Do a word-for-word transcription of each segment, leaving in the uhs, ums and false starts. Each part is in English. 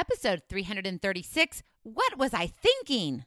episode three thirty-six, What Was I Thinking?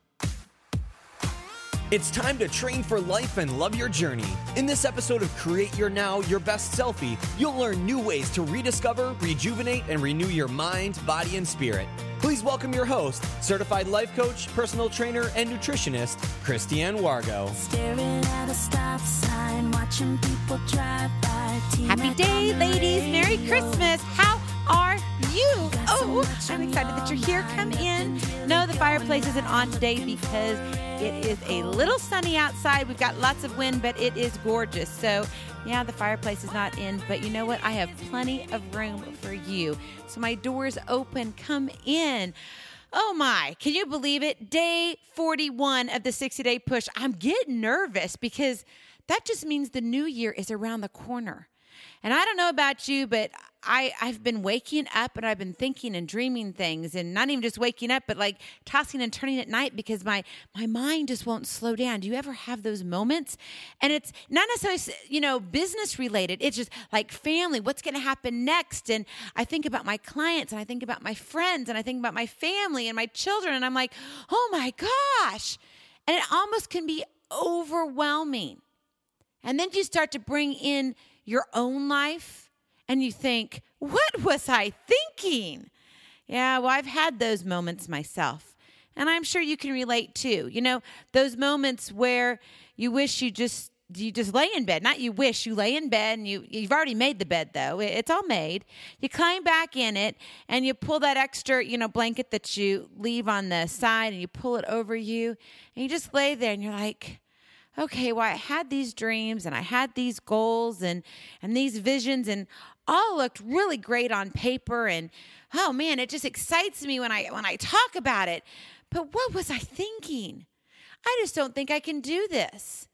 It's time to train for life and love your journey. In this episode of Create Your Now, Your Best Selfie, you'll learn new ways to rediscover, rejuvenate, and renew your mind, body, and spirit. Please welcome your host, certified life coach, personal trainer, and nutritionist, Christiane Wargo. Staring at a stop sign, watching people drive by. Happy day, ladies. Merry Christmas. How are you? Oh, I'm excited that you're here. Come in. No, the fireplace isn't on today because it is a little sunny outside. We've got lots of wind, but it is gorgeous. So, yeah, the fireplace is not in, but you know what? I have plenty of room for you. So my door's open. Come in. Oh my, can you believe it? Day forty-one of the sixty-day push. I'm getting nervous because that just means the new year is around the corner. And I don't know about you, but I, I've been waking up and I've been thinking and dreaming things, and not even just waking up, but like tossing and turning at night because my, my mind just won't slow down. Do you ever have those moments? And it's not necessarily, you know, business related. It's just like family. What's going to happen next? And I think about my clients, and I think about my friends, and I think about my family and my children. And I'm like, oh my gosh. And it almost can be overwhelming. And then you start to bring in your own life, and you think, what was I thinking? Yeah, well, I've had those moments myself, and I'm sure you can relate too. You know, those moments where you wish you just you just lay in bed. Not you wish, you lay in bed, and you, you've already made the bed, though. It's all made. You climb back in it, and you pull that extra, you know, blanket that you leave on the side, and you pull it over you, and you just lay there, and you're like, okay, well, I had these dreams and I had these goals and, and these visions, and all looked really great on paper. And oh man, it just excites me when I when I talk about it. But what was I thinking? I just don't think I can do this.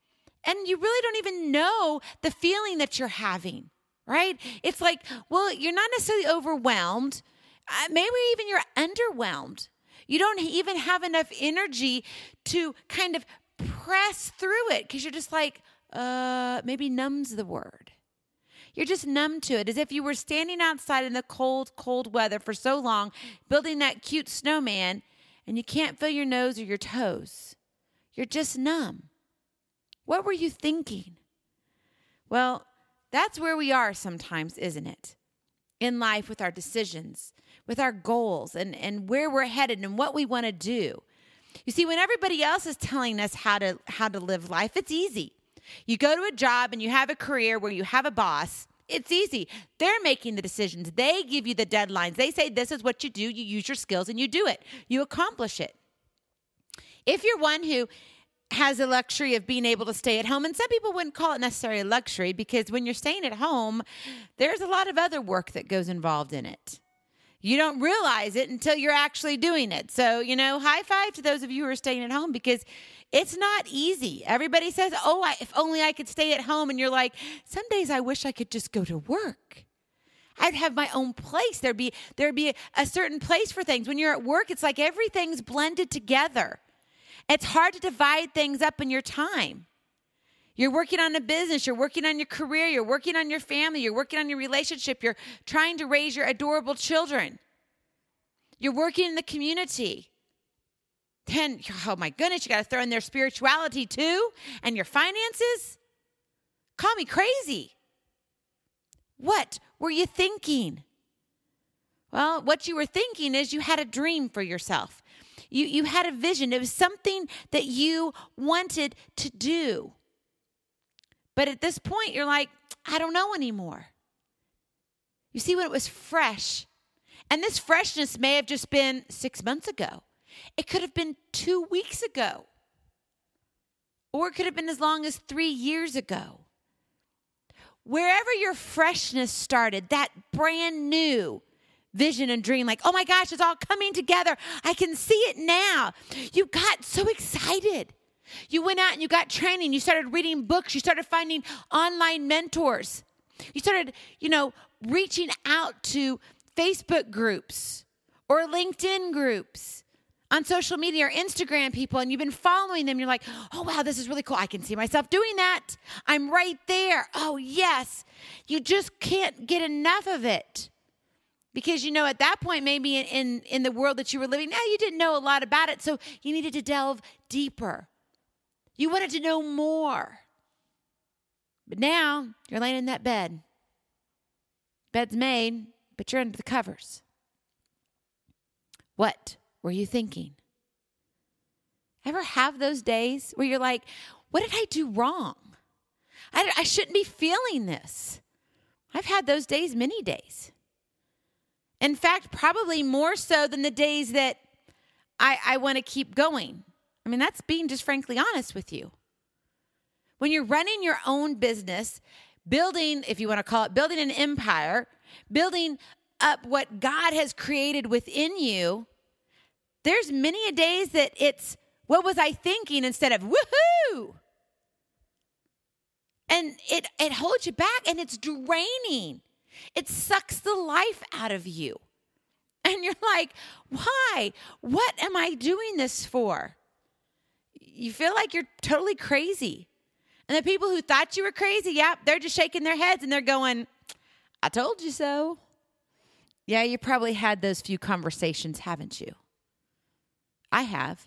And you really don't even know the feeling that you're having, right? It's like, well, you're not necessarily overwhelmed. Uh, maybe even you're underwhelmed. You don't even have enough energy to kind of press through it because you're just like, uh, maybe numb's the word. You're just numb to it, as if you were standing outside in the cold, cold weather for so long, building that cute snowman, and you can't feel your nose or your toes. You're just numb. What were you thinking? Well, that's where we are sometimes, isn't it? In life, with our decisions, with our goals, and, and where we're headed and what we want to do. You see, when everybody else is telling us how to how to live life, it's easy. You go to a job and you have a career where you have a boss. It's easy. They're making the decisions. They give you the deadlines. They say this is what you do. You use your skills and you do it. You accomplish it. If you're one who has the luxury of being able to stay at home, and some people wouldn't call it necessarily a luxury because when you're staying at home, there's a lot of other work that goes involved in it. You don't realize it until you're actually doing it. So, you know, high five to those of you who are staying at home because it's not easy. Everybody says, oh, I, if only I could stay at home. And you're like, some days I wish I could just go to work. I'd have my own place. There'd be, there'd be a, a certain place for things. When you're at work, it's like everything's blended together. It's hard to divide things up in your time. You're working on a business, you're working on your career, you're working on your family, you're working on your relationship, you're trying to raise your adorable children. You're working in the community. Then, oh my goodness, you got to throw in their spirituality too and your finances. Call me crazy. What were you thinking? Well, what you were thinking is you had a dream for yourself. You, you had a vision. It was something that you wanted to do. But at this point, you're like, I don't know anymore. You see, when it was fresh, and this freshness may have just been six months ago. It could have been two weeks ago. Or it could have been as long as three years ago. Wherever your freshness started, that brand new vision and dream, like, oh my gosh, it's all coming together. I can see it now. You got so excited. You went out and you got training. You started reading books. You started finding online mentors. You started, you know, reaching out to Facebook groups or LinkedIn groups on social media or Instagram people, and you've been following them. You're like, oh, wow, this is really cool. I can see myself doing that. I'm right there. Oh, yes. You just can't get enough of it. Because, you know, at that point, maybe in, in, in the world that you were living, now you didn't know a lot about it, so you needed to delve deeper. You wanted to know more. But now you're laying in that bed. Bed's made, but you're under the covers. What were you thinking? Ever have those days where you're like, what did I do wrong? I, I shouldn't be feeling this. I've had those days many days. In fact, probably more so than the days that I, I want to keep going. I mean, that's being just frankly honest with you. When you're running your own business, building, if you want to call it, building an empire, building up what God has created within you, there's many a days that it's, what was I thinking instead of woohoo? And it, it holds you back and it's draining. It sucks the life out of you. And you're like, why? What am I doing this for? You feel like you're totally crazy. And the people who thought you were crazy, yep, they're just shaking their heads and they're going, I told you so. Yeah, you probably had those few conversations, haven't you? I have.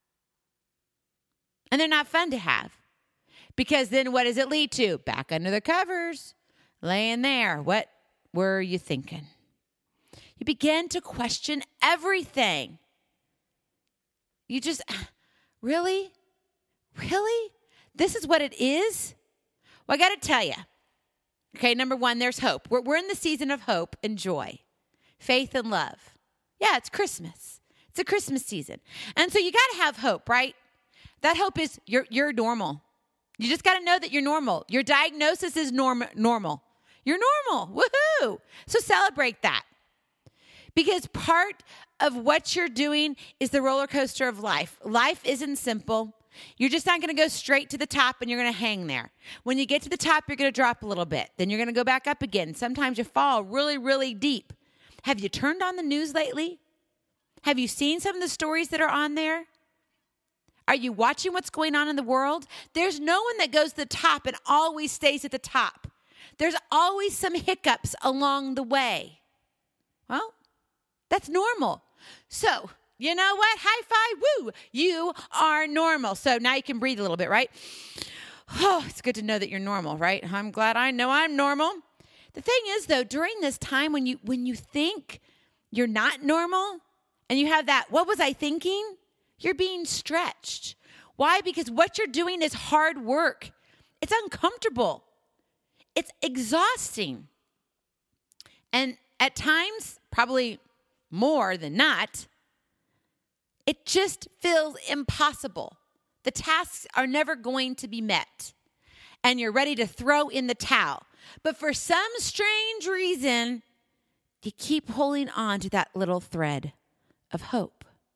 And they're not fun to have. Because then what does it lead to? Back under the covers, laying there. What were you thinking? You begin to question everything. You just, really? Really? This is what it is? Well, I got to tell you. Okay, number one, there's hope. We're, we're in the season of hope and joy, faith and love. Yeah, it's Christmas. It's a Christmas season. And so you got to have hope, right? That hope is you're, you're normal. You just got to know that you're normal. Your diagnosis is norm- normal. You're normal. Woohoo! So celebrate that. Because part of what you're doing is the roller coaster of life. Life isn't simple. You're just not going to go straight to the top and you're going to hang there. When you get to the top, you're going to drop a little bit. Then you're going to go back up again. Sometimes you fall really, really deep. Have you turned on the news lately? Have you seen some of the stories that are on there? Are you watching what's going on in the world? There's no one that goes to the top and always stays at the top. There's always some hiccups along the way. Well, that's normal. So, you know what? High five, woo! You are normal. So now you can breathe a little bit, right? Oh, it's good to know that you're normal, right? I'm glad I know I'm normal. The thing is, though, during this time when you when you think you're not normal and you have that, what was I thinking? You're being stretched. Why? Because what you're doing is hard work. It's uncomfortable. It's exhausting. And at times, probably more than not, it just feels impossible. The tasks are never going to be met. And you're ready to throw in the towel. But for some strange reason, you keep holding on to that little thread of hope.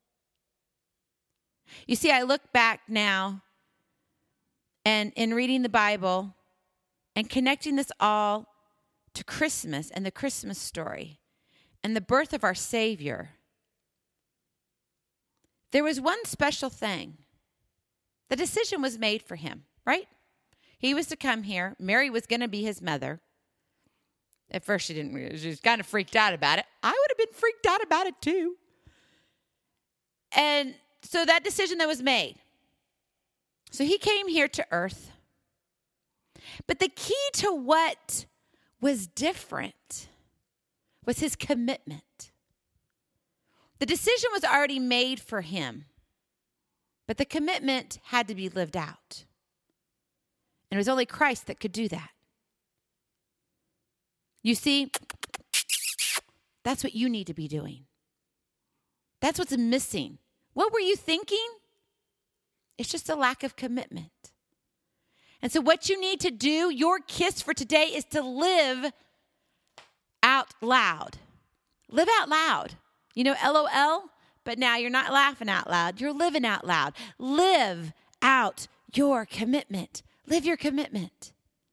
You see, I look back now and in reading the Bible and connecting this all to Christmas and the Christmas story and the birth of our Savior, there was one special thing. The decision was made for him, right? He was to come here. Mary was going to be his mother. At first, she didn't. She was kind of freaked out about it. I would have been freaked out about it too. And so that decision that was made. So he came here to earth. But the key to what was different was his commitment. The decision was already made for him, but the commitment had to be lived out. And it was only Christ that could do that. You see, that's what you need to be doing. That's what's missing. What were you thinking? It's just a lack of commitment. And so what you need to do, your kiss for today, is to live out loud. Live out loud. You know, L O L, but now you're not laughing out loud. You're living out loud. Live out your commitment. Live your commitment.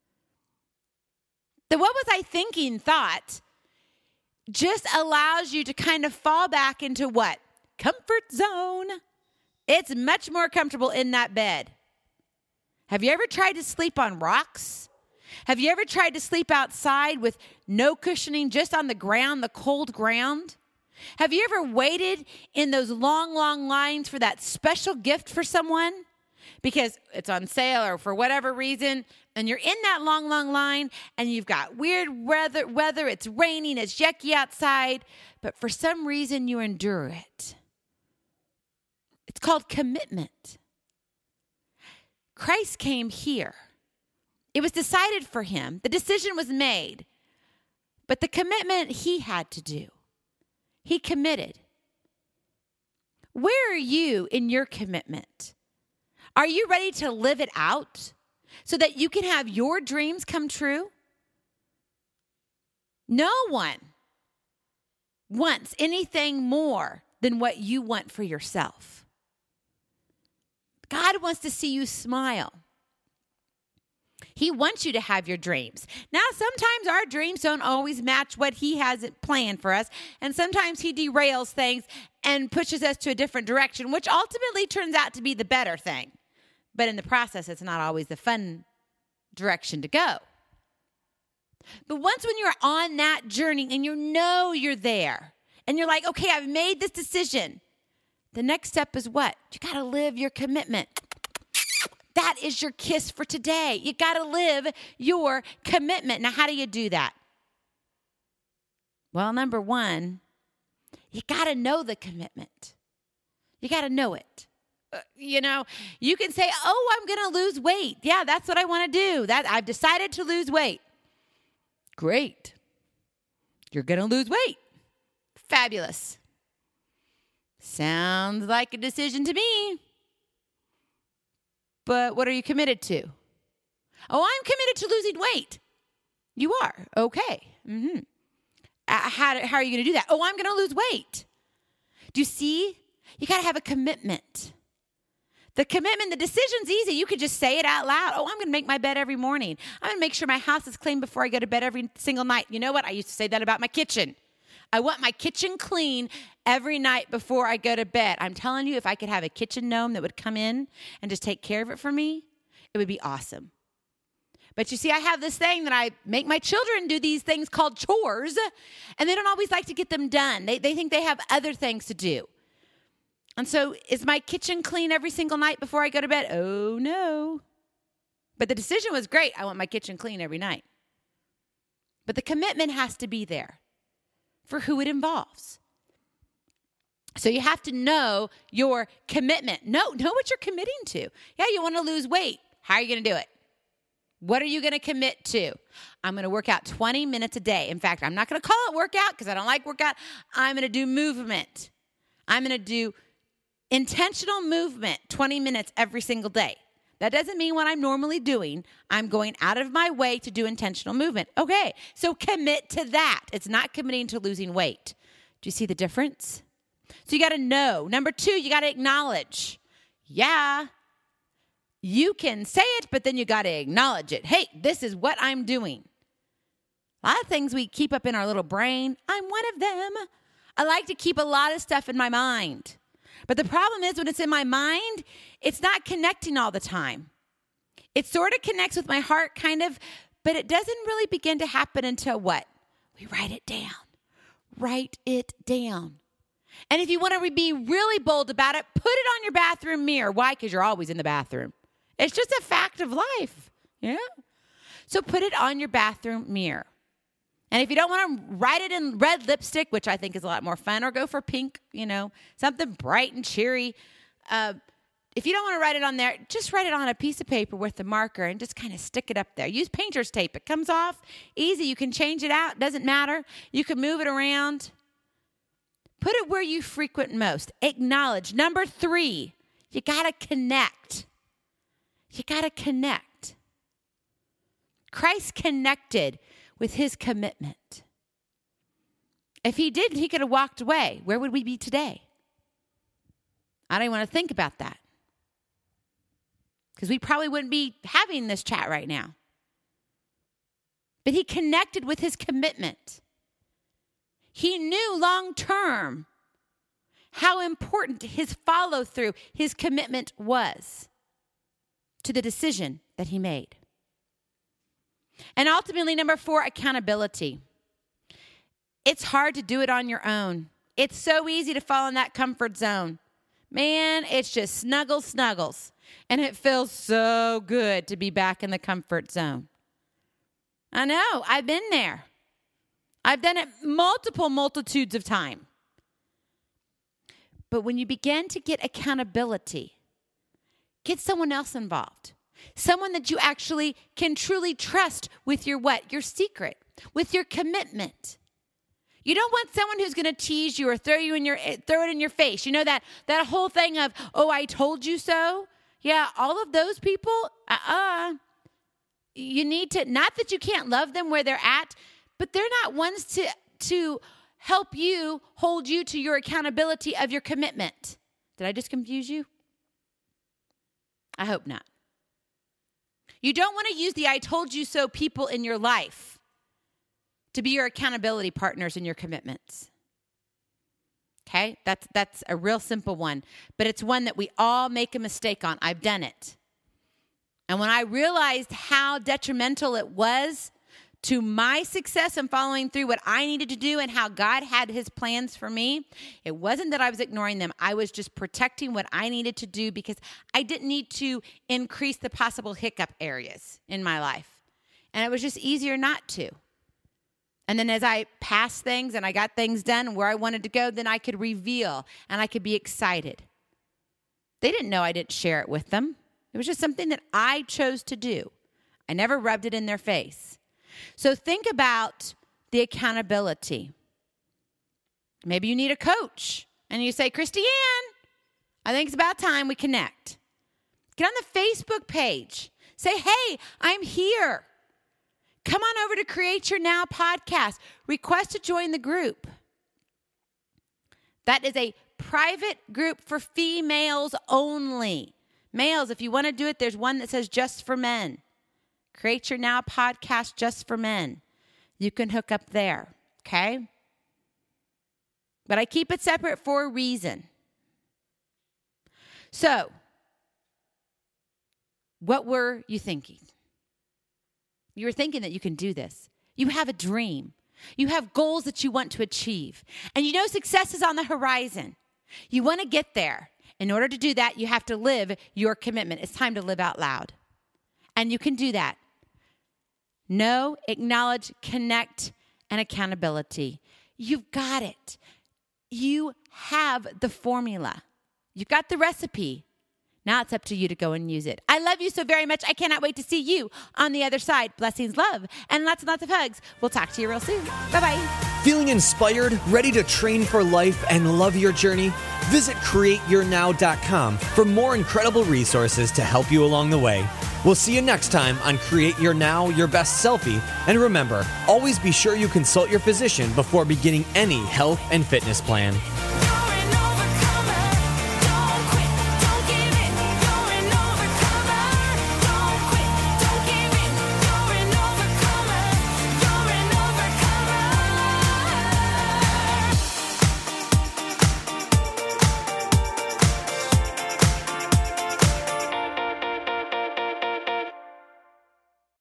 The what was I thinking thought just allows you to kind of fall back into what? Comfort zone. It's much more comfortable in that bed. Have you ever tried to sleep on rocks? Have you ever tried to sleep outside with no cushioning, just on the ground, the cold ground? Have you ever waited in those long, long lines for that special gift for someone because it's on sale or for whatever reason, and you're in that long, long line, and you've got weird weather, weather, it's raining, it's yucky outside, but for some reason you endure it? It's called commitment. Christ came here. It was decided for him. The decision was made. But the commitment he had to do, he committed. Where are you in your commitment? Are you ready to live it out so that you can have your dreams come true? No one wants anything more than what you want for yourself. God wants to see you smile. He wants you to have your dreams. Now, sometimes our dreams don't always match what he has planned for us. And sometimes he derails things and pushes us to a different direction, which ultimately turns out to be the better thing. But in the process, it's not always the fun direction to go. But once when you're on that journey and you know you're there and you're like, okay, I've made this decision. The next step is what? You got to live your commitment. That is your kiss for today. You got to live your commitment. Now, how do you do that? Well, number one, you got to know the commitment. You got to know it. Uh, you know, you can say, oh, I'm going to lose weight. Yeah, that's what I want to do. That I've decided to lose weight. Great. You're going to lose weight. Fabulous. Sounds like a decision to me. But what are you committed to? Oh, I'm committed to losing weight. You are? Okay. Mm-hmm. Uh, how, how are you going to do that? Oh, I'm going to lose weight. Do you see? You got to have a commitment. The commitment, the decision's easy. You could just say it out loud. Oh, I'm going to make my bed every morning. I'm going to make sure my house is clean before I go to bed every single night. You know what? I used to say that about my kitchen. I want my kitchen clean every night before I go to bed. I'm telling you, if I could have a kitchen gnome that would come in and just take care of it for me, it would be awesome. But you see, I have this thing that I make my children do these things called chores, and they don't always like to get them done. They, they think they have other things to do. And so is my kitchen clean every single night before I go to bed? Oh, no. But the decision was great. I want my kitchen clean every night. But the commitment has to be there for who it involves. So you have to know your commitment. Know, know what you're committing to. Yeah, you want to lose weight. How are you going to do it? What are you going to commit to? I'm going to work out twenty minutes a day. In fact, I'm not going to call it workout because I don't like workout. I'm going to do movement. I'm going to do intentional movement twenty minutes every single day. That doesn't mean what I'm normally doing. I'm going out of my way to do intentional movement. Okay, so commit to that. It's not committing to losing weight. Do you see the difference? So you got to know. Number two, you got to acknowledge. Yeah, you can say it, but then you got to acknowledge it. Hey, this is what I'm doing. A lot of things we keep up in our little brain. I'm one of them. I like to keep a lot of stuff in my mind. But the problem is when it's in my mind, it's not connecting all the time. It sort of connects with my heart, kind of, but it doesn't really begin to happen until what? We write it down. Write it down. And if you want to be really bold about it, put it on your bathroom mirror. Why? Because you're always in the bathroom. It's just a fact of life. Yeah. So put it on your bathroom mirror. And if you don't want to write it in red lipstick, which I think is a lot more fun, or go for pink, you know, something bright and cheery. Uh, if you don't want to write it on there, just write it on a piece of paper with the marker and just kind of stick it up there. Use painter's tape. It comes off easy. You can change it out. Doesn't matter. You can move it around. Put it where you frequent most. Acknowledge. Number three, you got to connect. You got to connect. Christ connected with his commitment. If he didn't, he could have walked away. Where would we be today? I don't even want to think about that. Because we probably wouldn't be having this chat right now. But he connected with his commitment. He knew long term how important his follow through, his commitment was to the decision that he made. And ultimately, number four, accountability. It's hard to do it on your own. It's so easy to fall in that comfort zone. Man, it's just snuggles, snuggles. And it feels so good to be back in the comfort zone. I know, I've been there. I've done it multiple multitudes of times. But when you begin to get accountability, get someone else involved. Someone that you actually can truly trust with your what? Your secret, with your commitment. You don't want someone who's going to tease you or throw you in your throw it in your face. You know that that whole thing of, "Oh, I told you so." Yeah, all of those people, uh-uh. You need to, not that you can't love them where they're at, but they're not ones to to help you, hold you to your accountability of your commitment. Did I just confuse you? I hope not. You don't want to use the "I told you so" people in your life to be your accountability partners in your commitments. Okay? That's that's a real simple one, but it's one that we all make a mistake on. I've done it. And when I realized how detrimental it was to my success in following through what I needed to do and how God had his plans for me, it wasn't that I was ignoring them. I was just protecting what I needed to do because I didn't need to increase the possible hiccup areas in my life. And it was just easier not to. And then as I passed things and I got things done where I wanted to go, then I could reveal and I could be excited. They didn't know I didn't share it with them. It was just something that I chose to do. I never rubbed it in their face. So think about the accountability. Maybe you need a coach and you say, "Christiane, I think it's about time we connect." Get on the Facebook page. Say, "Hey, I'm here. Come on over to Create Your Now podcast. Request to join the group." That is a private group for females only. Males, if you want to do it, there's one that says just for men. Create Your Now podcast just for men. You can hook up there, okay? But I keep it separate for a reason. So, what were you thinking? You were thinking that you can do this. You have a dream. You have goals that you want to achieve. And you know success is on the horizon. You want to get there. In order to do that, you have to live your commitment. It's time to live out loud. And you can do that. Know, acknowledge, connect, and accountability. You've got it. You have the formula. You've got the recipe. Now it's up to you to go and use it. I love you so very much. I cannot wait to see you on the other side. Blessings, love, and lots and lots of hugs. We'll talk to you real soon. Bye-bye. Feeling inspired, ready to train for life and love your journey? Visit create your now dot com for more incredible resources to help you along the way. We'll see you next time on Create Your Now, Your Best Selfie. And remember, always be sure you consult your physician before beginning any health and fitness plan.